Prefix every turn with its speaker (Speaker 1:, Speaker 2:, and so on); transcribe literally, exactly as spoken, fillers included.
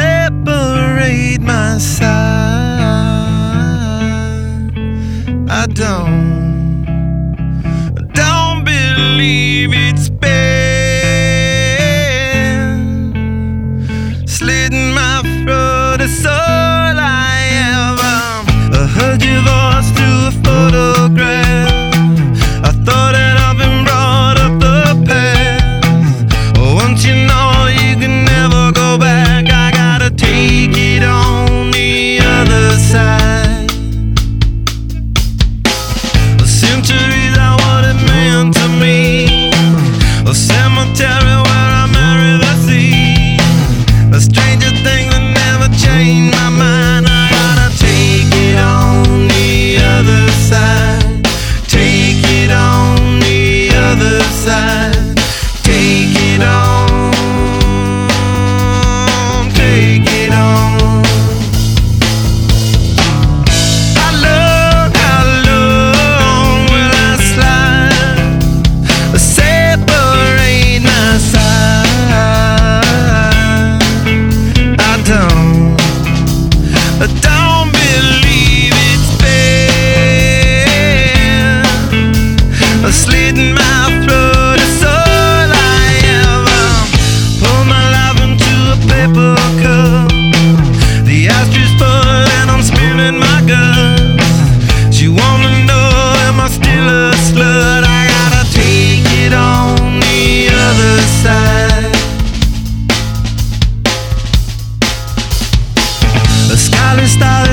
Speaker 1: separate my side. I don't, don't believe it's been slitting my throat. It's all I ever. I heard your voice through a photograph. I thought that I've been brought up the past. Once you know you can never go back, I gotta take it on the other side. The centuries are what it meant to me. A cemetery where I marry the sea. A stranger thing that never changed my mind. I gotta take it on the other side. Take it on the other side. Take it on. Take it on. How long, how long will I slide? Separate my side. I don't, I don't believe it's been slitting my throat. It's all I ever. Pour my life into a paper cup. The ashtray full and I'm spilling my guts. She wanna know, am I still a slut? I gotta take it on the other side. The scarlet stars